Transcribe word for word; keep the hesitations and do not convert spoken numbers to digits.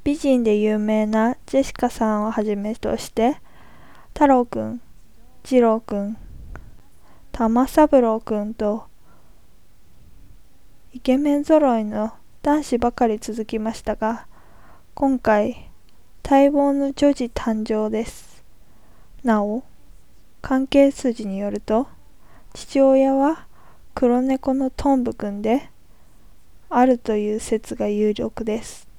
美人で有名なジェシカさんをはじめとして、太郎くん、次郎くん、玉三郎くんとイケメン揃いの男子ばかり続きましたが、今回、待望の女児誕生です。なお、関係筋によると、父親は黒猫のトンブくんであるという説が有力です。